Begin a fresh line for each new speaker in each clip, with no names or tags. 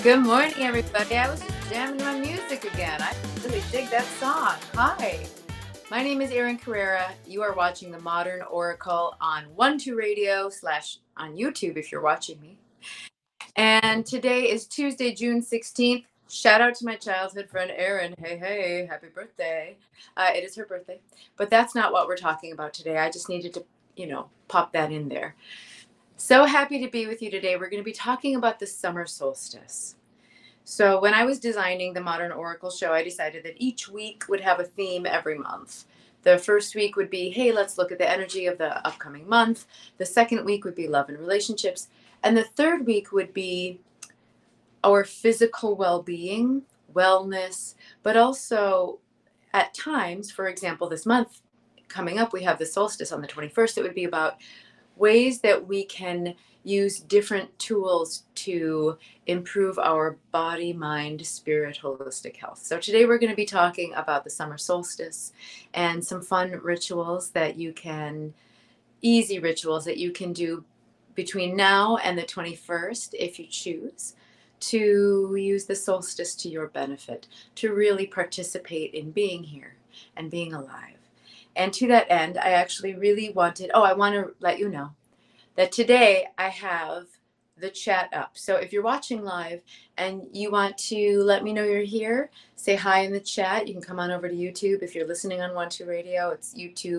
Good morning, everybody. I was just jamming my music again. I really dig that song. Hi, my name is Erin Carrera. You are watching the Modern Oracle on 12 Radio / on YouTube if you're watching me. And today is Tuesday, June 16th. Shout out to my childhood friend Erin. Hey, hey, happy birthday. It is her birthday. But that's not what we're talking about today. I just needed to, pop that in there. So happy to be with you today. We're going to be talking about the summer solstice. So when I was designing the Modern Oracle show, I decided that each week would have a theme every month. The first week would be, hey, let's look at the energy of the upcoming month. The second week would be love and relationships. And the third week would be our physical well-being, wellness, but also at times, for example, this month coming up, we have the solstice on the 21st. It would be about ways that we can use different tools to improve our body, mind, spirit, holistic health. So today we're going to be talking about the summer solstice and some fun rituals that you can, easy rituals that you can do between now and the 21st, if you choose, to use the solstice to your benefit, to really participate in being here and being alive. And to that end, I actually really wanted, I want to let you know that today I have the chat up. So if you're watching live and you want to let me know you're here, say hi in the chat. You can come on over to YouTube. If you're listening on 12 Radio, it's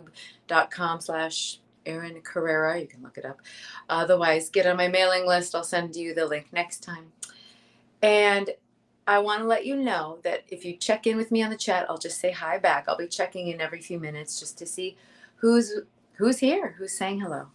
youtube.com/Erin Carrera. You can look it up. Otherwise, get on my mailing list. I'll send you the link next time. And I want to let you know that if you check in with me on the chat, I'll just say hi back. I'll be checking in every few minutes just to see who's here, who's saying hello.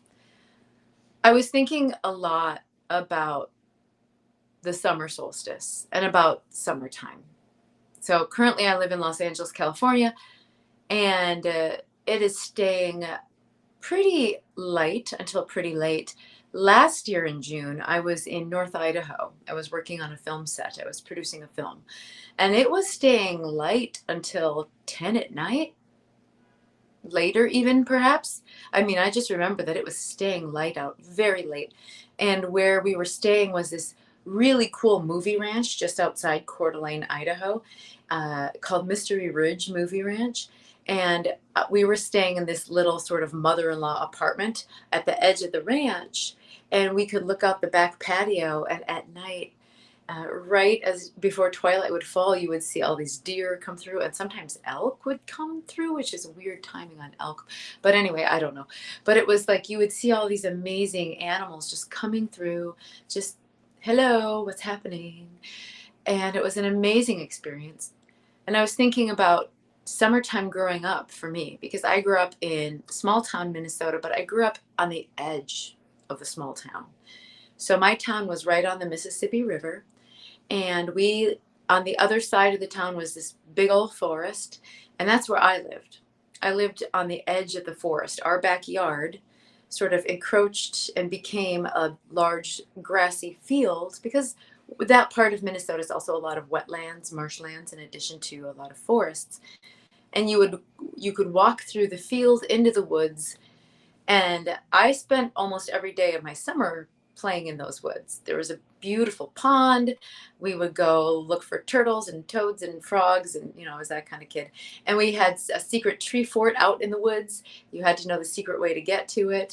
I was thinking a lot about the summer solstice and about summertime. So currently I live in Los Angeles, California, and it is staying pretty light until pretty late. Last year in June, I was in North Idaho. I was working on a film set. I was producing a film, and it was staying light until 10 at night. Later even, perhaps. I mean, I just remember that it was staying light out very late. And where we were staying was this really cool movie ranch just outside Coeur d'Alene, Idaho, called Mystery Ridge Movie Ranch. And we were staying in this little sort of mother-in-law apartment at the edge of the ranch. And we could look out the back patio, and at night, right as before twilight would fall, you would see all these deer come through, and sometimes elk would come through, which is weird timing on elk. But anyway, I don't know. But it was like you would see all these amazing animals just coming through, just, hello, what's happening? And it was an amazing experience. And I was thinking about summertime growing up for me, because I grew up in small town Minnesota, but I grew up on the edge of the small town. So my town was right on the Mississippi River. And on the other side of the town was this big old forest, and that's where I lived. I lived on the edge of the forest. Our backyard sort of encroached and became a large grassy field, because that part of Minnesota is also a lot of wetlands, marshlands, in addition to a lot of forests. And you could walk through the field into the woods, and I spent almost every day of my summer playing in those woods. There was a beautiful pond. We would go look for turtles and toads and frogs, and I was that kind of kid. And we had a secret tree fort out in the woods. You had to know the secret way to get to it.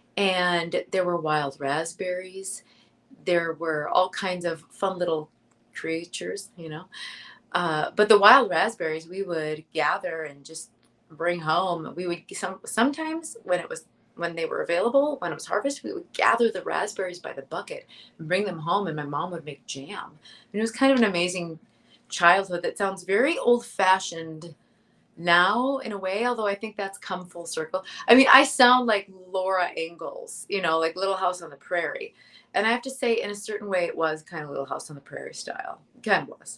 And there were wild raspberries. There were all kinds of fun little creatures. But the wild raspberries we would gather and just bring home. We would sometimes when they were available, when it was harvest, we would gather the raspberries by the bucket and bring them home, and my mom would make jam. And it was kind of an amazing childhood that sounds very old-fashioned now in a way, although I think that's come full circle. I mean, I sound like Laura Ingalls, like Little House on the Prairie. And I have to say, in a certain way, it was kind of Little House on the Prairie style. It kind of was.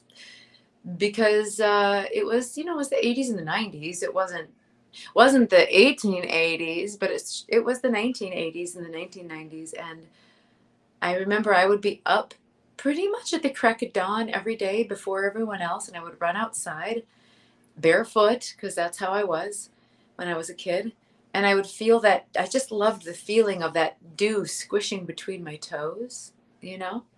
Because it was the 80s and the 90s. It wasn't the 1880s, but it was the 1980s and the 1990s. And I remember I would be up pretty much at the crack of dawn every day before everyone else, and I would run outside barefoot, because that's how I was when I was a kid. And I would feel that, I just loved the feeling of that dew squishing between my toes.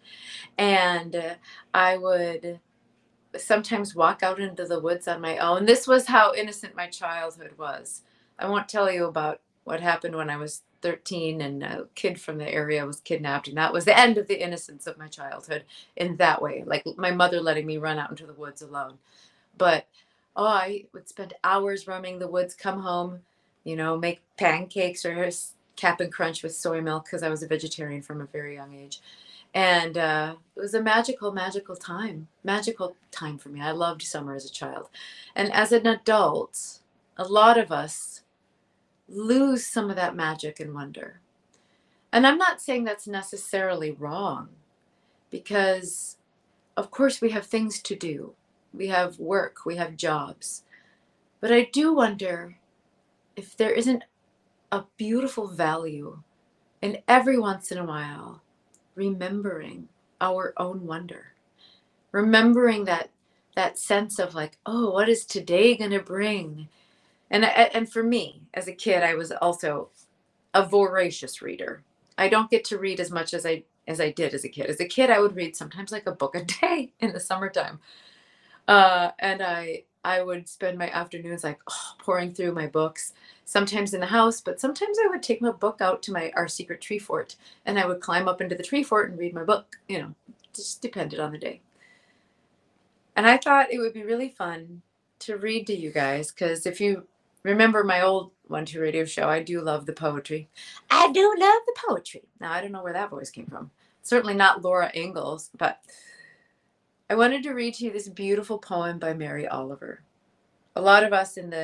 And I would sometimes walk out into the woods on my own. This was how innocent my childhood was. I won't tell you about what happened when I was 13 and a kid from the area was kidnapped, and that was the end of the innocence of my childhood in that way, like my mother letting me run out into the woods alone. But oh, I would spend hours roaming the woods, come home, make pancakes or Cap'n Crunch with soy milk because I was a vegetarian from a very young age. And it was a magical time for me. I loved summer as a child. And as an adult, a lot of us lose some of that magic and wonder. And I'm not saying that's necessarily wrong, because of course we have things to do. We have work, we have jobs. But I do wonder if there isn't a beautiful value in every once in a while remembering our own wonder, remembering that sense of like, oh, what is today going to bring? And for me as a kid, I was also a voracious reader. I don't get to read as much as I did as a kid. As a kid, I would read sometimes like a book a day in the summertime. And I would spend my afternoons like pouring through my books, sometimes in the house, but sometimes I would take my book out to our secret tree fort, and I would climb up into the tree fort and read my book. Just depended on the day. And I thought it would be really fun to read to you guys, because if you remember my old 1-2 radio show, I do love the poetry. I do love the poetry. Now, I don't know where that voice came from. Certainly not Laura Ingalls, but I wanted to read to you this beautiful poem by Mary Oliver. A lot of us in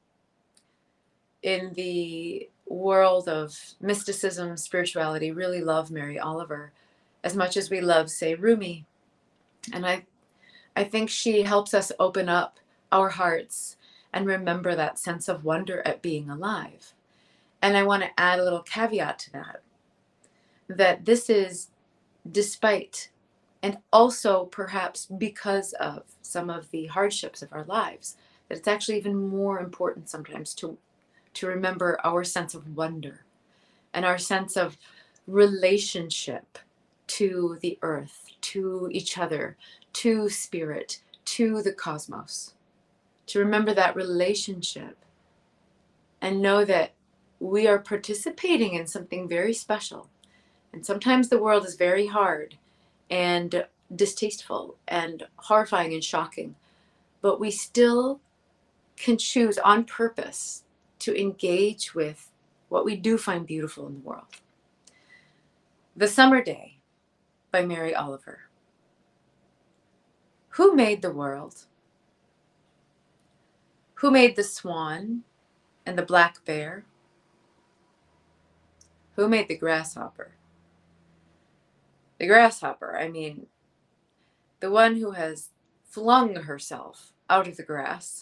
the world of mysticism, spirituality, really love Mary Oliver as much as we love, say, Rumi. And I think she helps us open up our hearts and remember that sense of wonder at being alive. And I want to add a little caveat to that this is despite and also perhaps because of some of the hardships of our lives, that it's actually even more important sometimes to remember our sense of wonder and our sense of relationship to the earth, to each other, to spirit, to the cosmos. To remember that relationship and know that we are participating in something very special. And sometimes the world is very hard and distasteful and horrifying and shocking, but we still can choose on purpose to engage with what we do find beautiful in the world. The Summer Day by Mary Oliver. Who made the world? Who made the swan and the black bear? Who made the grasshopper? The grasshopper, I mean, the one who has flung herself out of the grass.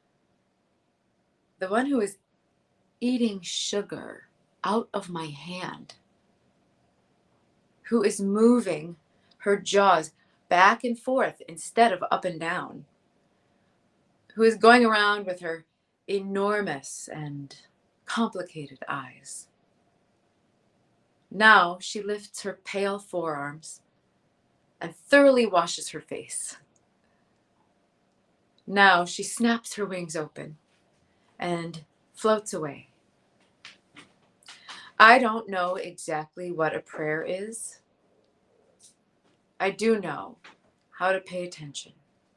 The one who is eating sugar out of my hand. Who is moving her jaws back and forth instead of up and down. Who is going around with her enormous and complicated eyes. Now she lifts her pale forearms and thoroughly washes her face. Now she snaps her wings open and floats away. I don't know exactly what a prayer is. I do know how to pay attention,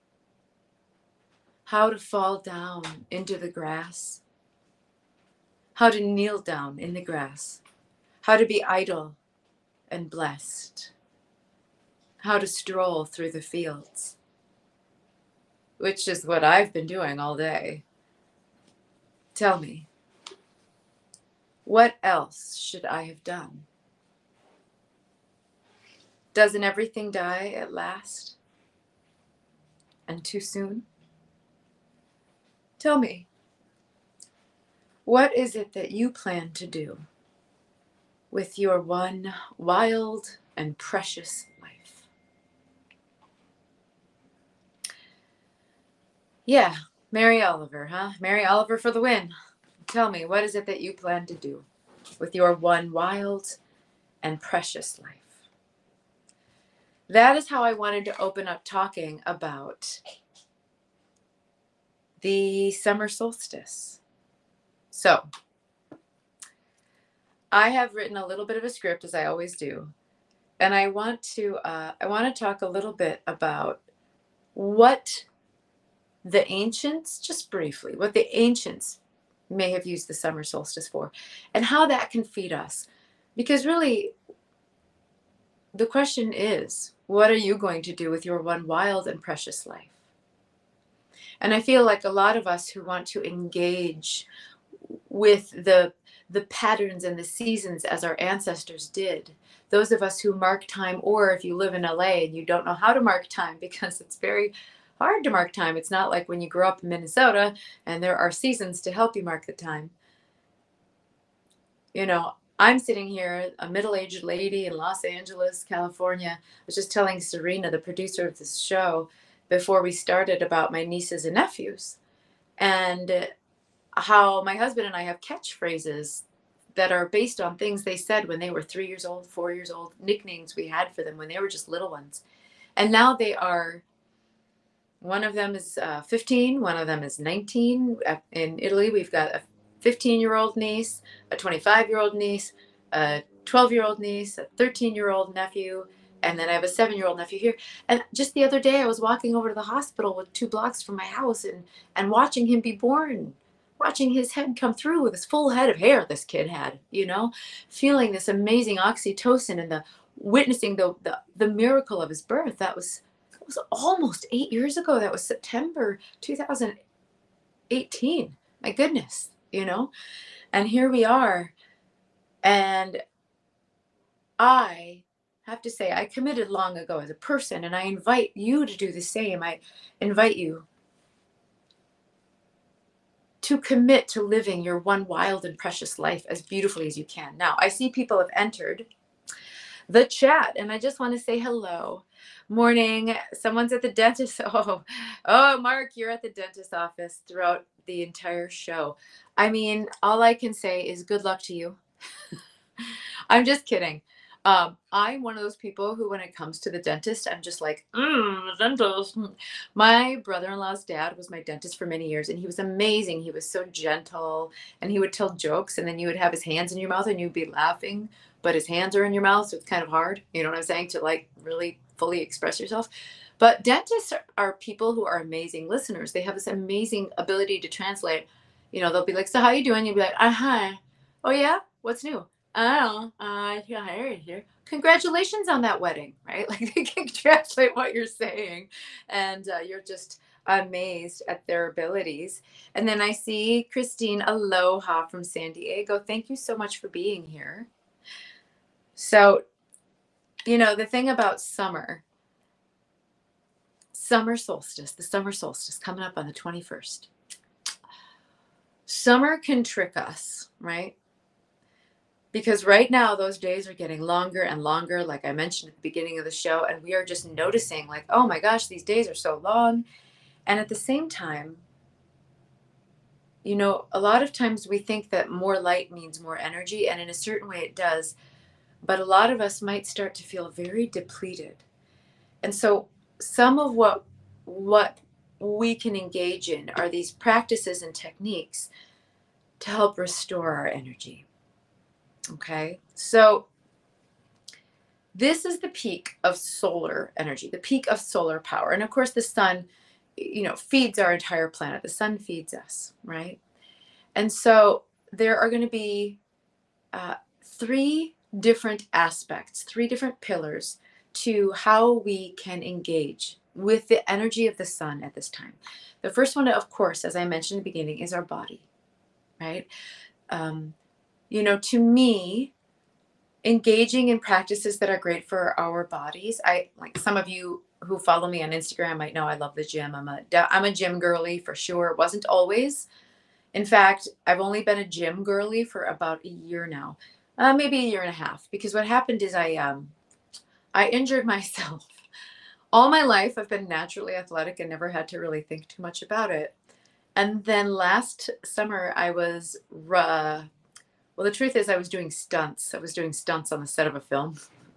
how to fall down into the grass, how to kneel down in the grass, how to be idle and blessed, how to stroll through the fields, which is what I've been doing all day. Tell me, what else should I have done? Doesn't everything die at last? And too soon? Tell me, what is it that you plan to do with your one wild and precious life? Yeah, Mary Oliver, huh? Mary Oliver for the win. Tell me, what is it that you plan to do with your one wild and precious life? that is how I wanted to open up talking about the summer solstice. So I have written a little bit of a script, as I always do, and I want to talk a little bit about what the ancients, just briefly, what the ancients may have used the summer solstice for, and how that can feed us. Because really, the question is, what are you going to do with your one wild and precious life? And I feel like a lot of us who want to engage with the patterns and the seasons as our ancestors did, those of us who mark time, or if you live in LA and you don't know how to mark time because it's very hard to mark time. It's not like when you grow up in Minnesota and there are seasons to help you mark the time. You know, I'm sitting here, a middle-aged lady in Los Angeles, California. I was just telling Serena, the producer of this show, before we started, about my nieces and nephews, and how my husband and I have catchphrases that are based on things they said when they were 3 years old, 4 years old, nicknames we had for them when they were just little ones. And now they are, one of them is 15, one of them is 19. In Italy, we've got a 15-year-old niece, a 25-year-old niece, a 12-year-old niece, a 13-year-old nephew, and then I have a 7-year-old nephew here. And just the other day, I was walking over to the hospital with 2 blocks from my house and watching him be born, watching his head come through with this full head of hair this kid had, feeling this amazing oxytocin and the witnessing the miracle of his birth. That was almost 8 years ago. That was September 2018. My goodness. And here we are. And I have to say, I committed long ago as a person, and I invite you to do the same. I invite you to commit to living your one wild and precious life as beautifully as you can. Now, I see people have entered the chat, and I just want to say hello. Morning. Someone's at the dentist. Oh, Mark, you're at the dentist office throughout the entire show. I mean, all I can say is good luck to you. I'm just kidding. I'm one of those people who, when it comes to the dentist, I'm just like, the dentist. My brother-in-law's dad was my dentist for many years, and he was amazing. He was so gentle, and he would tell jokes, and then you would have his hands in your mouth, and you'd be laughing, but his hands are in your mouth, so it's kind of hard, you know what I'm saying, to like really fully express yourself. But dentists are people who are amazing listeners. They have this amazing ability to translate. They'll be like, so how you doing? You'll be like, hi. Oh, yeah? What's new? Oh, here. Congratulations on that wedding, right? Like they can translate what you're saying, and you're just amazed at their abilities. And then I see Christine Aloha from San Diego. Thank you so much for being here. So, the thing about summer solstice, the summer solstice coming up on the 21st. Summer can trick us, right? Because right now, those days are getting longer and longer, like I mentioned at the beginning of the show, and we are just noticing, like, oh my gosh, these days are so long. And at the same time, a lot of times we think that more light means more energy, and in a certain way it does. But a lot of us might start to feel very depleted. And so some of what we can engage in are these practices and techniques to help restore our energy. Okay, so this is the peak of solar energy, the peak of solar power. And of course, the sun, feeds our entire planet. The sun feeds us, right? And so there are going to be 3 different aspects, 3 different pillars to how we can engage with the energy of the sun at this time. The first one, of course, as I mentioned in the beginning, is our body, right? To me, engaging in practices that are great for our bodies. Like some of you who follow me on Instagram might know I love the gym. I'm a gym girly for sure. It wasn't always. In fact, I've only been a gym girly for about a year now, maybe a year and a half. Because what happened is I injured myself. All my life, I've been naturally athletic and never had to really think too much about it. And then last summer, I was well, the truth is I was doing stunts. I was doing stunts on the set of a film.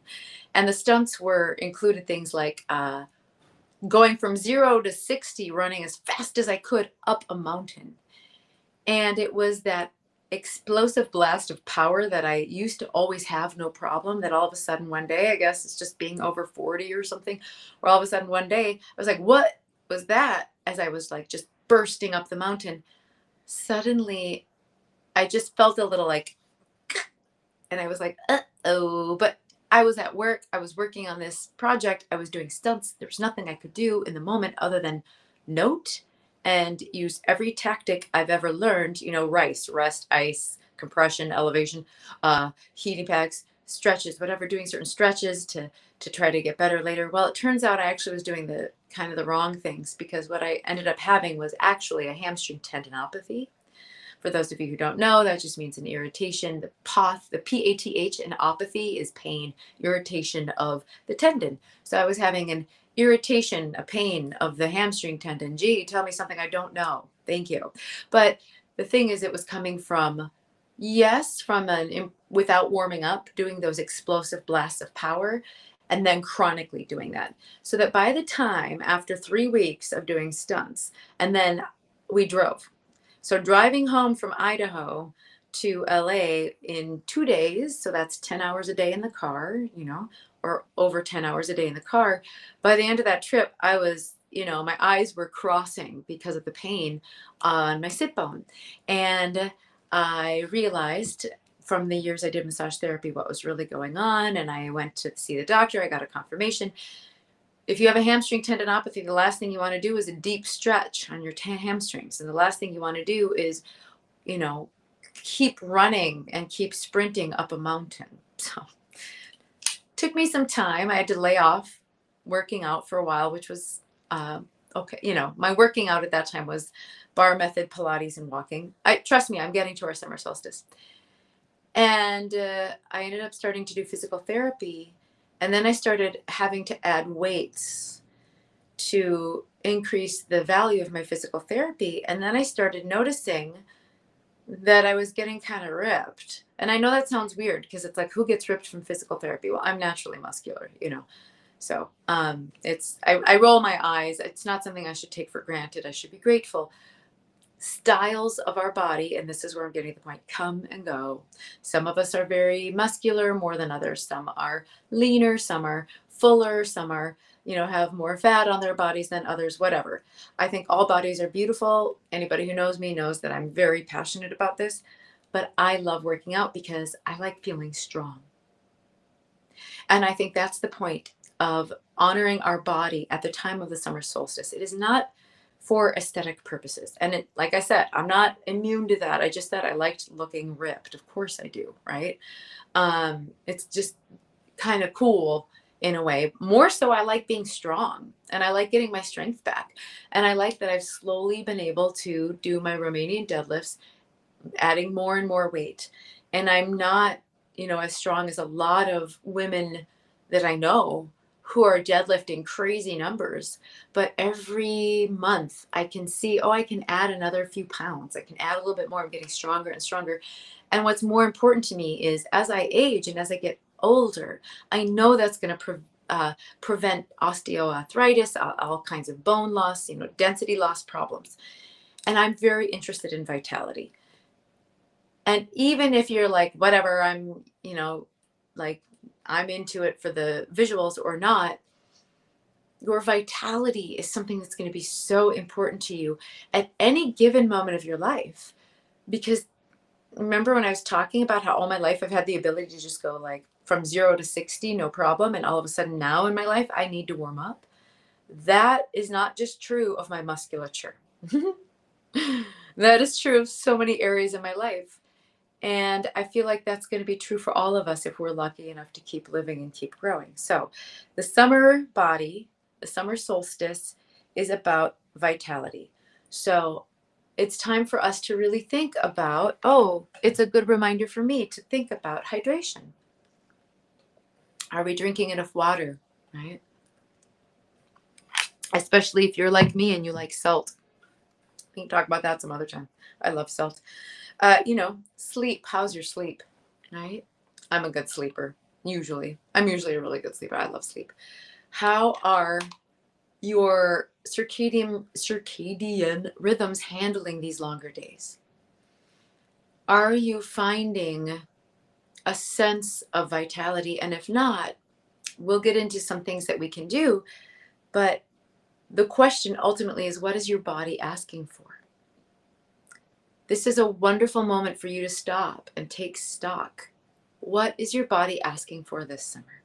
And the stunts were included things like going from 0 to 60, running as fast as I could up a mountain. And it was that explosive blast of power that I used to always have no problem, that all of a sudden one day, I guess it's just being over 40 or something, where all of a sudden one day I was like, what was that? As I was like just bursting up the mountain, suddenly I just felt a little like, and I was like, uh-oh. But I was at work. I was working on this project. I was doing stunts. There was nothing I could do in the moment other than note and use every tactic I've ever learned, RICE, rest, ice, compression, elevation, heating packs, stretches, whatever, doing certain stretches to try to get better later. Well, it turns out I actually was doing the kind of the wrong things, because what I ended up having was actually a hamstring tendinopathy. For those of you who don't know, that just means an irritation. The PATH in opathy is pain, irritation of the tendon. So I was having an irritation, a pain of the hamstring tendon. Gee, tell me something I don't know. Thank you. But the thing is, it was coming from, yes, without warming up, doing those explosive blasts of power, and then chronically doing that. So that by the time, after 3 weeks of doing stunts, and then we drove. So driving home from Idaho to LA in 2 days, so that's 10 hours a day in the car, or over 10 hours a day in the car. By the end of that trip, I was, my eyes were crossing because of the pain on my sit bone. And I realized from the years I did massage therapy what was really going on. And I went to see the doctor. I got a confirmation. If you have a hamstring tendinopathy, the last thing you want to do is a deep stretch on your hamstrings. And the last thing you want to do is, keep running and keep sprinting up a mountain. So it took me some time. I had to lay off working out for a while, which was okay. My working out at that time was bar method, Pilates, and walking. Trust me, I'm getting to our summer solstice. And I ended up starting to do physical therapy. And then I started having to add weights to increase the value of my physical therapy. And then I started noticing that I was getting kind of ripped. And I know that sounds weird, because it's like, who gets ripped from physical therapy? Well, I'm naturally muscular, So I roll my eyes. It's not something I should take for granted. I should be grateful. Styles of our body, and this is where I'm getting to the point, come and go. Some of us are very muscular more than others. Some are leaner, some are fuller, some are, have more fat on their bodies than others, whatever. I think all bodies are beautiful. Anybody who knows me knows that I'm very passionate about this, but I love working out because I like feeling strong. And I think that's the point of honoring our body at the time of the summer solstice. It is not for aesthetic purposes. And like I said, I'm not immune to that. I just said I liked looking ripped. Of course I do, right? It's just kind of cool in a way. More so, I like being strong, and I like getting my strength back. And I like that I've slowly been able to do my Romanian deadlifts, adding more and more weight. And I'm not, as strong as a lot of women that I know who are deadlifting crazy numbers. But every month I can see, I can add another few pounds. I can add a little bit more. I'm getting stronger and stronger. And what's more important to me is, as I age and as I get older, I know that's going to prevent osteoarthritis, all kinds of bone loss, density loss problems. And I'm very interested in vitality. And even if you're like, whatever, I'm, like, I'm into it for the visuals or not, your vitality is something that's going to be so important to you at any given moment of your life. Because remember when I was talking about how all my life I've had the ability to just go like from 0 to 60, no problem. And all of a sudden now in my life, I need to warm up. That is not just true of my musculature. That is true of so many areas in my life. And I feel like that's going to be true for all of us if we're lucky enough to keep living and keep growing. So the summer body, the summer solstice, is about vitality. So it's time for us to really think about, it's a good reminder for me to think about hydration. Are we drinking enough water, right? Especially if you're like me and you like salt. We can talk about that some other time. I love salt. Sleep. How's your sleep? Right? I'm a good sleeper. Usually. I'm usually a really good sleeper. I love sleep. How are your circadian rhythms handling these longer days? Are you finding a sense of vitality? And if not, we'll get into some things that we can do. But the question ultimately is, what is your body asking for? This is a wonderful moment for you to stop and take stock. What is your body asking for this summer?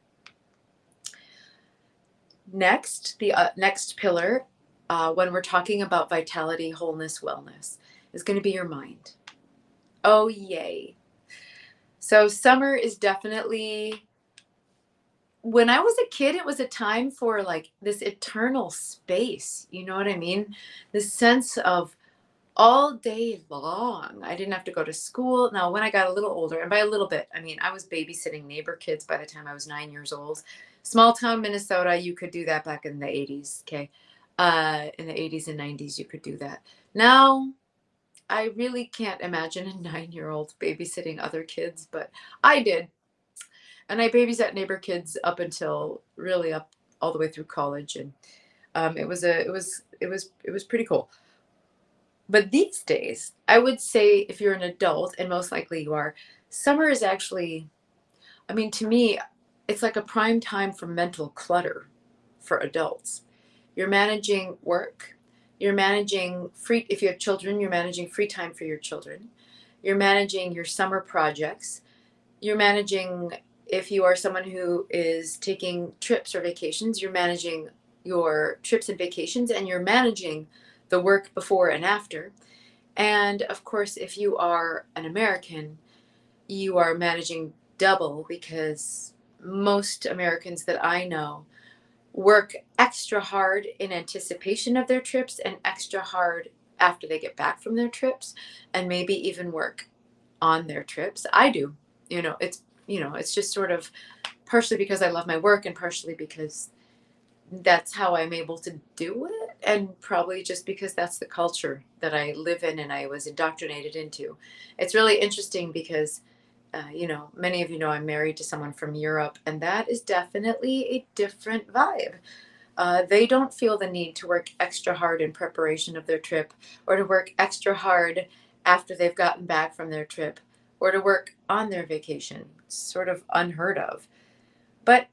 Next, the next pillar, when we're talking about vitality, wholeness, wellness, is going to be your mind. Oh, yay. So summer is definitely, when I was a kid, it was a time for like this eternal space. You know what I mean? This sense of all day long. I didn't have to go to school. Now, when I got a little older, and by a little bit, I mean, I was babysitting neighbor kids by the time I was 9 years old. Small town Minnesota, you could do that back in the 80s, okay? In the 80s and 90s, you could do that. Now, I really can't imagine a 9-year-old babysitting other kids, but I did. And I babysat neighbor kids up until really up all the way through college. And it was pretty cool. But these days, I would say if you're an adult, and most likely you are, summer is actually, I mean, to me, it's like a prime time for mental clutter for adults. You're managing work, you're managing free, if you have children, you're managing free time for your children, you're managing your summer projects, you're managing, if you are someone who is taking trips or vacations, you're managing your trips and vacations, and you're managing the work before and after. And of course, if you are an American, you are managing double, because most Americans that I know work extra hard in anticipation of their trips and extra hard after they get back from their trips, and maybe even work on their trips. I do. It's just sort of partially because I love my work and partially because that's how I'm able to do it, and probably just because that's the culture that I live in and I was indoctrinated into. It's really interesting because many of you know I'm married to someone from Europe, and that is definitely a different vibe. They don't feel the need to work extra hard in preparation of their trip, or to work extra hard after they've gotten back from their trip, or to work on their vacation. It's sort of unheard of. But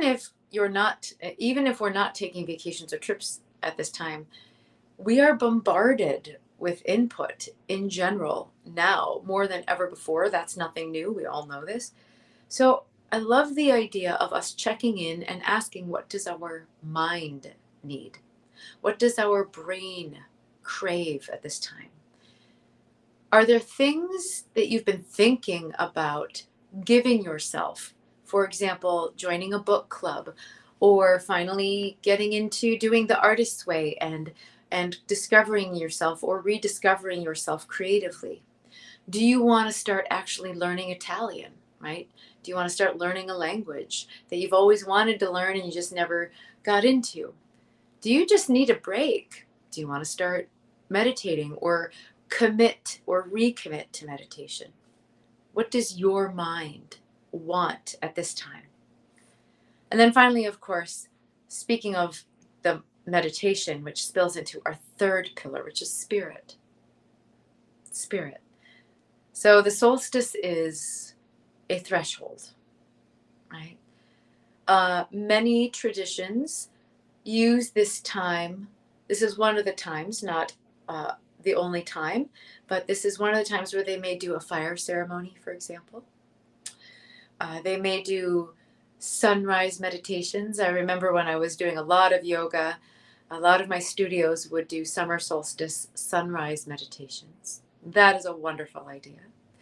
even if we're not taking vacations or trips at this time, we are bombarded with input in general now more than ever before. That's nothing new. We all know this. So I love the idea of us checking in and asking, what does our mind need? What does our brain crave at this time? Are there things that you've been thinking about giving yourself? For example, joining a book club, or finally getting into doing the artist's way and discovering yourself or rediscovering yourself creatively. Do you want to start actually learning Italian, right? Do you want to start learning a language that you've always wanted to learn and you just never got into? Do you just need a break? Do you want to start meditating or commit or recommit to meditation? What does your mind want at this time? And then finally, of course, speaking of the meditation, which spills into our third pillar, which is spirit. Spirit. So the solstice is a threshold, right? Many traditions use this time. This is one of the times, not the only time, but this is one of the times where they may do a fire ceremony, for example. They may do sunrise meditations. I remember when I was doing a lot of yoga, a lot of my studios would do summer solstice sunrise meditations. That is a wonderful idea.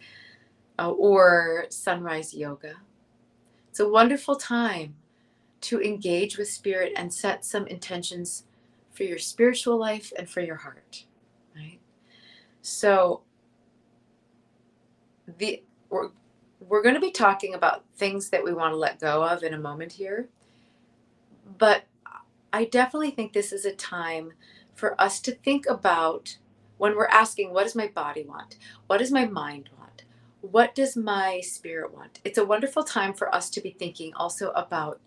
Or sunrise yoga. It's a wonderful time to engage with spirit and set some intentions for your spiritual life and for your heart, right? So we're going to be talking about things that we want to let go of in a moment here, but I definitely think this is a time for us to think about, when we're asking, what does my body want? What does my mind want? what does my spirit want? It's a wonderful time for us to be thinking also about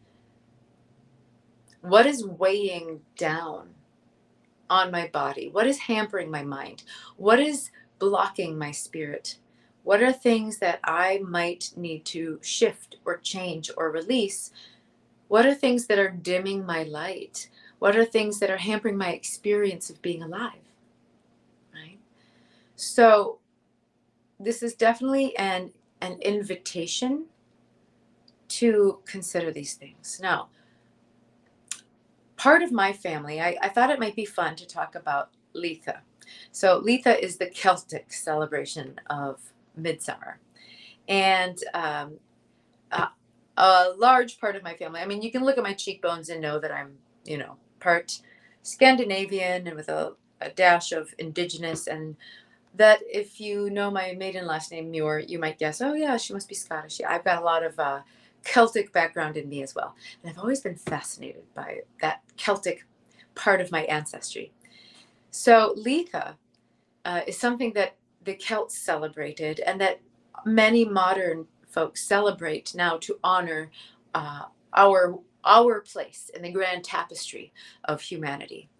what is weighing down on my body? What is hampering my mind? What is blocking my spirit? What are things that I might need to shift or change or release? What are things that are dimming my light? What are things that are hampering my experience of being alive? Right? So this is definitely an invitation to consider these things. Now, part of my family, I thought it might be fun to talk about Litha. So Litha is the Celtic celebration of midsummer. And a, a large part of my family, I mean, you can look at my cheekbones and know that I'm, part Scandinavian and with a dash of indigenous. And that if you know my maiden last name, Muir, you might guess, oh yeah, she must be Scottish. Yeah, I've got a lot of Celtic background in me as well. And I've always been fascinated by that Celtic part of my ancestry. So Litha is something that the Celts celebrated and that many modern folks celebrate now to honor uh, our place in the grand tapestry of humanity.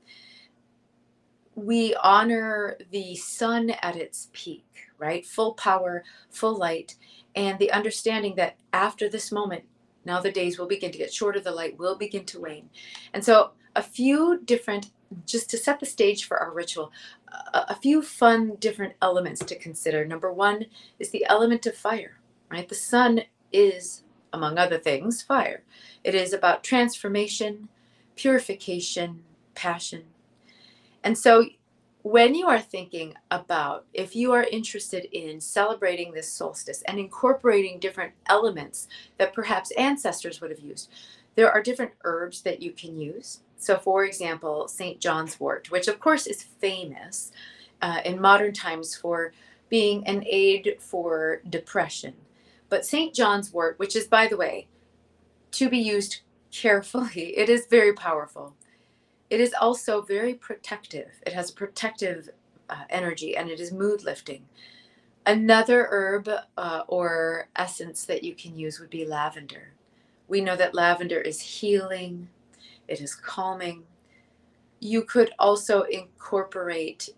We honor the sun at its peak, right? Full power, full light, and the understanding that after this moment, now the days will begin to get shorter, the light will begin to wane. And so, a few different, just to set the stage for our ritual, a few fun different elements to consider. Number one is the element of fire, right? The sun is, among other things, fire. It is about transformation, purification, passion. And so, when you are thinking about if you are interested in celebrating this solstice and incorporating different elements that perhaps ancestors would have used, there are different herbs that you can use. So, for example, St. John's wort, which of course is famous in modern times for being an aid for depression. But St. John's wort, which is, by the way, to be used carefully, it is very powerful. It is also very protective. It has a protective energy and it is mood lifting. Another herb or essence that you can use would be lavender. We know that lavender is healing, it is calming. You could also incorporate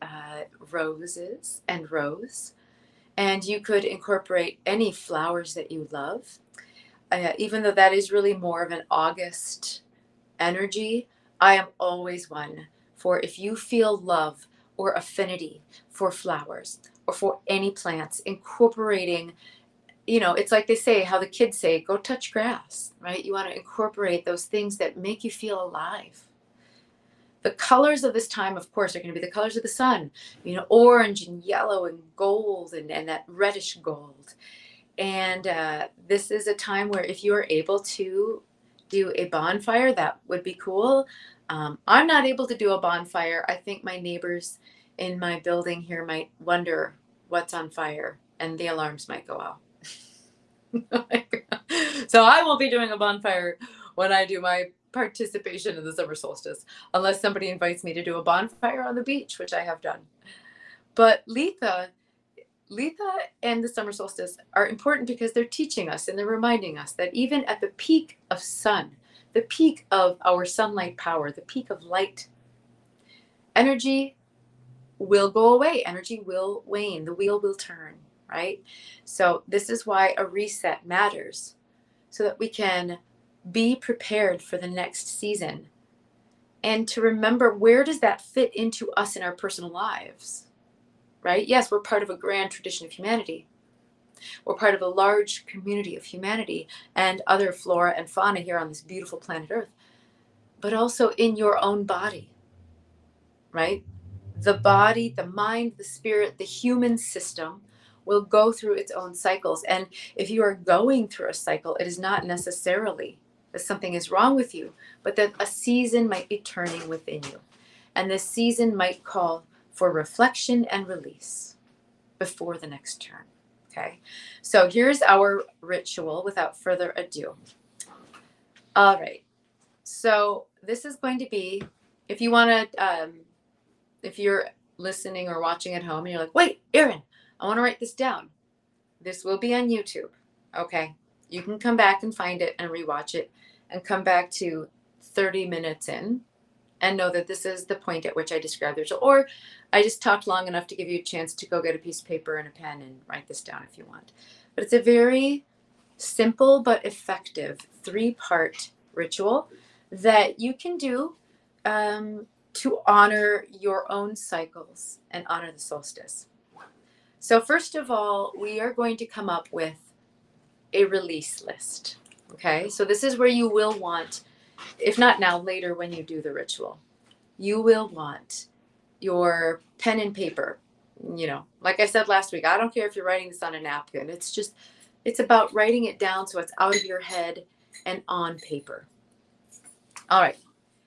roses and rose, and you could incorporate any flowers that you love. Even though that is really more of an August energy, I am always one for if you feel love or affinity for flowers or for any plants, incorporating, it's like they say, how the kids say, go touch grass, right? You want to incorporate those things that make you feel alive. The colors of this time, of course, are going to be the colors of the sun, orange and yellow and gold and that reddish gold. And this is a time where if you are able to do a bonfire, that would be cool. I'm not able to do a bonfire. I think my neighbors in my building here might wonder what's on fire and the alarms might go out. So I won't be doing a bonfire when I do my participation in the summer solstice, unless somebody invites me to do a bonfire on the beach, which I have done. But Litha and the summer solstice are important because they're teaching us and they're reminding us that even at the peak of sun, the peak of our sunlight power, the peak of light, energy will go away, energy will wane, the wheel will turn, right? So this is why a reset matters, so that we can be prepared for the next season and to remember, where does that fit into us in our personal lives? Right? Yes, we're part of a grand tradition of humanity. We're part of a large community of humanity and other flora and fauna here on this beautiful planet Earth, but also in your own body, right? The body, the mind, the spirit, the human system will go through its own cycles. And if you are going through a cycle, it is not necessarily that something is wrong with you, but that a season might be turning within you. And this season might call for reflection and release before the next turn. Okay, so here's our ritual without further ado. All right, so this is going to be, if you want to, if you're listening or watching at home and you're like, wait, Erin, I want to write this down. This will be on YouTube. Okay. You can come back and find it and rewatch it and come back to 30 minutes in and know that this is the point at which I described the ritual. Or I just talked long enough to give you a chance to go get a piece of paper and a pen and write this down if you want. But it's a very simple but effective 3-part ritual that you can do to honor your own cycles and honor the solstice. So first of all, we are going to come up with a release list. Okay, so this is where you will want, if not now, later when you do the ritual, you will want your pen and paper. You know, like I said last week, I don't care if you're writing this on a napkin. It's about writing it down so it's out of your head and on paper. All right.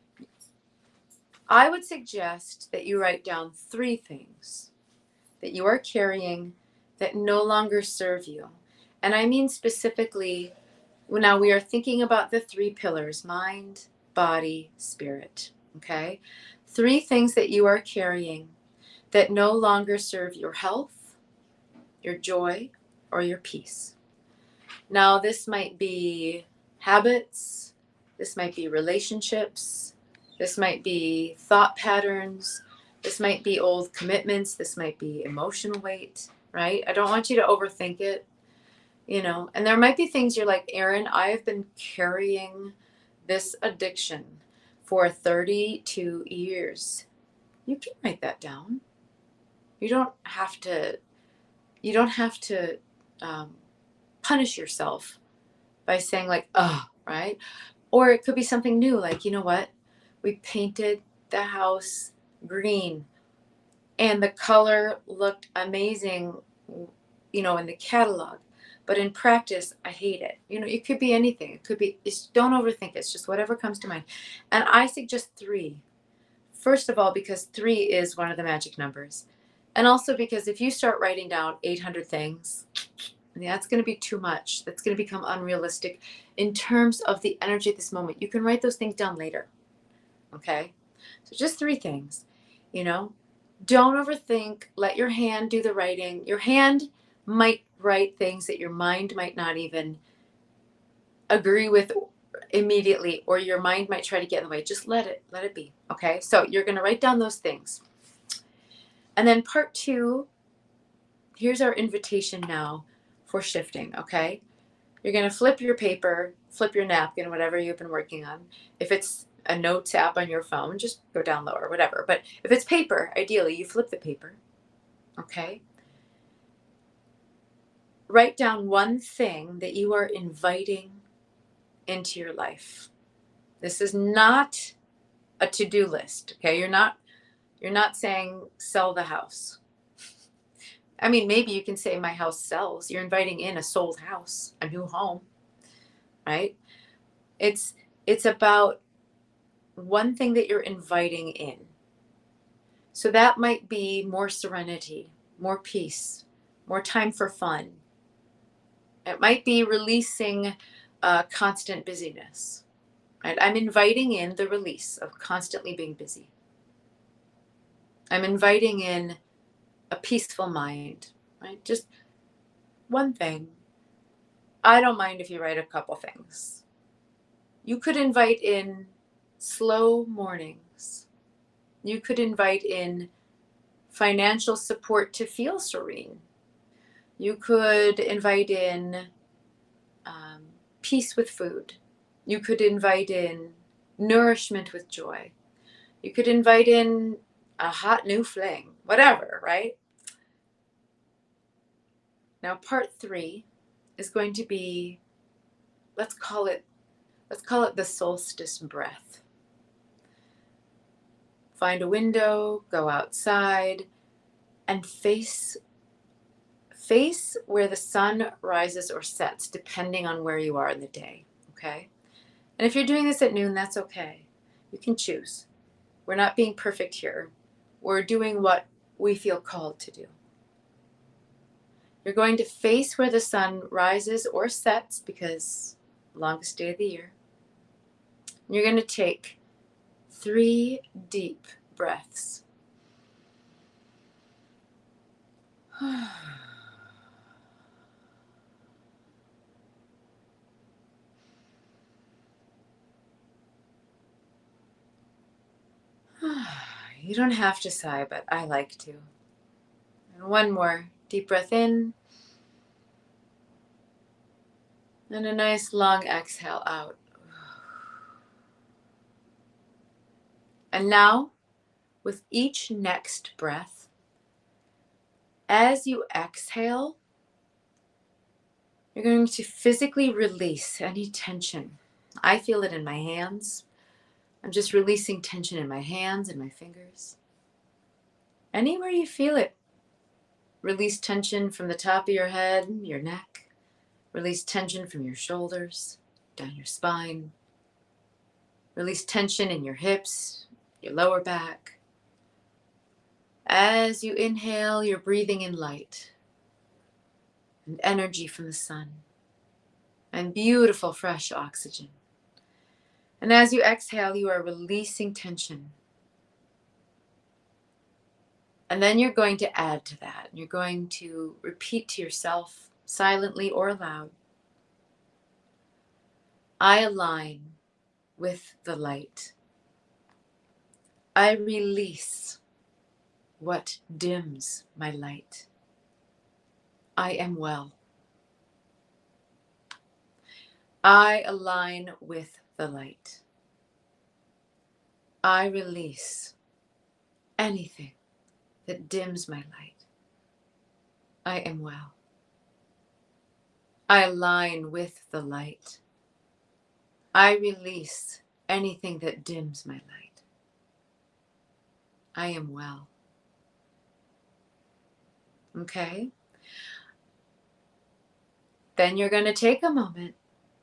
I would suggest that you write down 3 things that you are carrying that no longer serve you. And I mean specifically, now we are thinking about the 3 pillars: mind, body, spirit. Okay? 3 things that you are carrying that no longer serve your health, your joy, or your peace. Now, this might be habits, this might be relationships, this might be thought patterns, this might be old commitments, this might be emotional weight, right? I don't want you to overthink it, you know. And there might be things you're like, Erin, I have been carrying this addiction for 32 years. You can write that down. You don't have to punish yourself by saying like, oh, right? Or it could be something new, like, you know what? We painted the house green and the color looked amazing, you know, in the catalog. But in practice, I hate it. You know, it could be anything. It could be, don't overthink it. It's just whatever comes to mind. And I suggest 3. First of all, because 3 is one of the magic numbers. And also because if you start writing down 800 things, that's going to be too much. That's going to become unrealistic in terms of the energy at this moment. You can write those things down later. Okay? So just 3 things. You know, don't overthink. Let your hand do the writing. Your hand might write things that your mind might not even agree with immediately, or your mind might try to get in the way. Just let it be. Okay? So you're going to write down those things. And then part 2, here's our invitation now for shifting, okay? You're going to flip your paper, flip your napkin, whatever you've been working on. If it's a notes app on your phone, just go down lower, whatever. But if it's paper, ideally, you flip the paper, okay? Write down 1 thing that you are inviting into your life. This is not a to-do list, okay? You're not saying sell the house. I mean, maybe you can say my house sells. You're inviting in a sold house, a new home, right? It's about 1 thing that you're inviting in. So that might be more serenity, more peace, more time for fun. It might be releasing constant busyness, right? I'm inviting in the release of constantly being busy. I'm inviting in a peaceful mind, right? Just 1 thing. I don't mind if you write a couple things. You could invite in slow mornings. You could invite in financial support to feel serene. You could invite in peace with food. You could invite in nourishment with joy. You could invite in a hot new fling, whatever, right? Now, part 3 is going to be, let's call it the solstice breath. Find a window, go outside, and face where the sun rises or sets, depending on where you are in the day, okay? And if you're doing this at noon, that's okay. You can choose. We're not being perfect here. We're doing what we feel called to do. You're going to face where the sun rises or sets, because longest day of the year. You're going to take 3 deep breaths. You don't have to sigh, but I like to. And one more deep breath in. And a nice long exhale out. And now, with each next breath, as you exhale, you're going to physically release any tension. I feel it in my hands. I'm just releasing tension in my hands and my fingers. Anywhere you feel it. Release tension from the top of your head, your neck. Release tension from your shoulders, down your spine. Release tension in your hips, your lower back. As you inhale, you're breathing in light and energy from the sun and beautiful fresh oxygen. And as you exhale, you are releasing tension. And then you're going to add to that. You're going to repeat to yourself, silently or aloud, I align with the light. I release what dims my light. I am well. I align with the light. I release anything that dims my light. I am well. I align with the light. I release anything that dims my light. I am well. Okay? Then you're going to take a moment.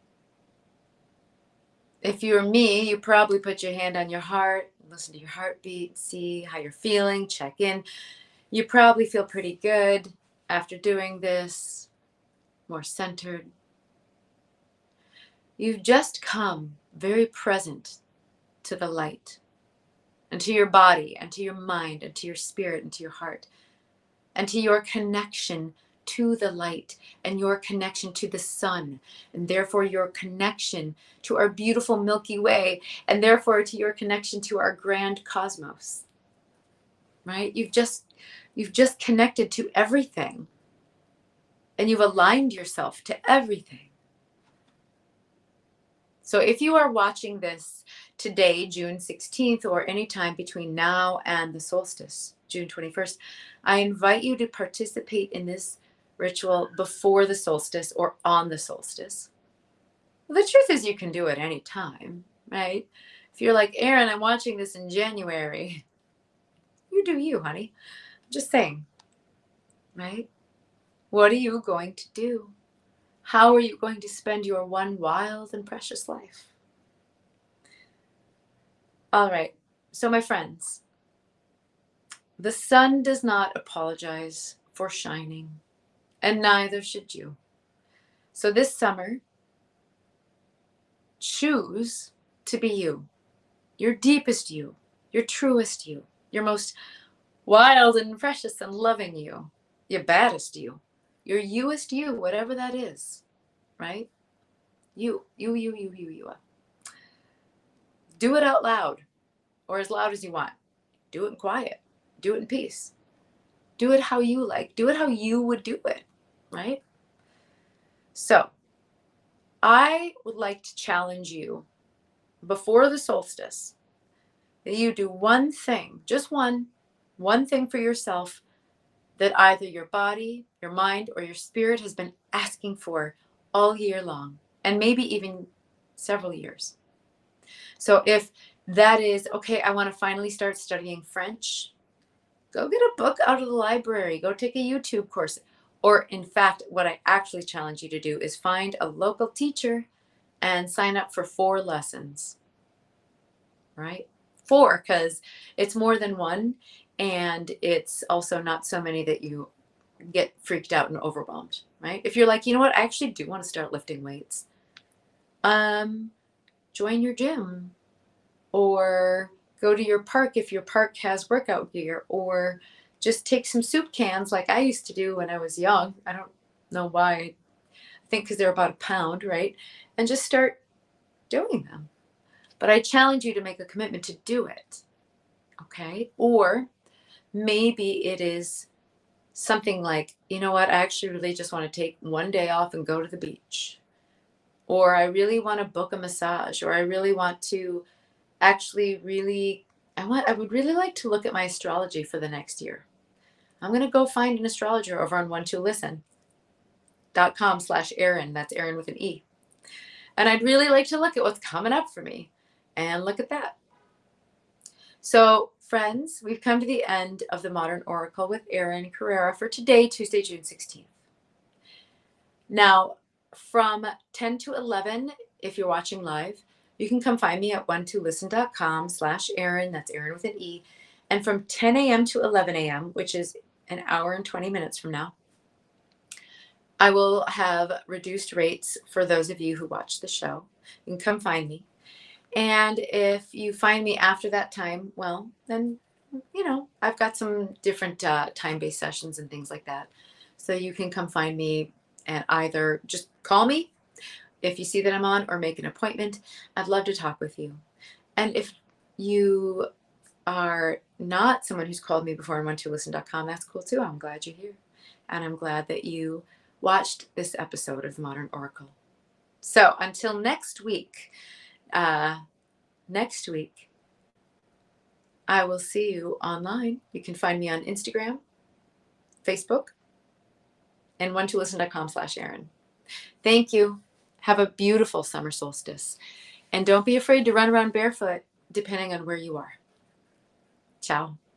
If you're me, you probably put your hand on your heart, listen to your heartbeat, see how you're feeling, check in. You probably feel pretty good after doing this, more centered. You've just come very present to the light and to your body and to your mind and to your spirit and to your heart and to your connection to the light and your connection to the sun, and therefore your connection to our beautiful Milky Way, and therefore to your connection to our grand cosmos, right? You've just connected to everything, and you've aligned yourself to everything. So if you are watching this today, June 16th, or anytime between now and the solstice, June 21st, I invite you to participate in this ritual before the solstice or on the solstice. The truth is you can do it any time, right? If you're like, Erin, I'm watching this in January, you do you, honey. I'm just saying, right? What are you going to do? How are you going to spend your one wild and precious life? All right, so my friends, the sun does not apologize for shining, and neither should you. So this summer, choose to be you, your deepest you, your truest you, your most wild and precious and loving you, your baddest you, your youest you, whatever that is, right? You. Do it out loud, or as loud as you want. Do it in quiet. Do it in peace. Do it how you like. Do it how you would do it, right? So I would like to challenge you before the solstice that you do one thing, just one thing for yourself that either your body, your mind, or your spirit has been asking for all year long, and maybe even several years. So if that is, okay, I want to finally start studying French, go get a book out of the library, go take a YouTube course. Or in fact, what I actually challenge you to do is find a local teacher and sign up for 4 lessons, right? 4, because it's more than one, and it's also not so many that you get freaked out and overwhelmed, right? If you're like, you know what, I actually do want to start lifting weights, join your gym, or go to your park if your park has workout gear, or just take some soup cans like I used to do when I was young. I don't know why. I think because they're about a pound, right? And just start doing them. But I challenge you to make a commitment to do it. Okay. Or maybe it is something like, you know what, I actually really just want to take one day off and go to the beach. Or I really want to book a massage. Or I really want to actually really, I would really like to look at my astrology for the next year. I'm going to go find an astrologer over on one2listen.com/Erin. That's Erin with an E. And I'd really like to look at what's coming up for me. And look at that. So, friends, we've come to the end of the Modern Oracle with Erin Carrera for today, Tuesday, June 16th. Now, from 10 to 11, if you're watching live, you can come find me at one2listen.com/Erin. That's Erin with an E. And from 10 a.m. to 11 a.m., which is an hour and 20 minutes from now, I will have reduced rates for those of you who watch the show. You can come find me. And if you find me after that time, well, then, I've got some different time-based sessions and things like that. So you can come find me and either just call me if you see that I'm on or make an appointment. I'd love to talk with you. And if you are not someone who's called me before on one2listen.com, that's cool too. I'm glad you're here. And I'm glad that you watched this episode of the Modern Oracle. So until next week, I will see you online. You can find me on Instagram, Facebook, and one2listen.com/Erin. Thank you. Have a beautiful summer solstice. And don't be afraid to run around barefoot, depending on where you are. Ciao.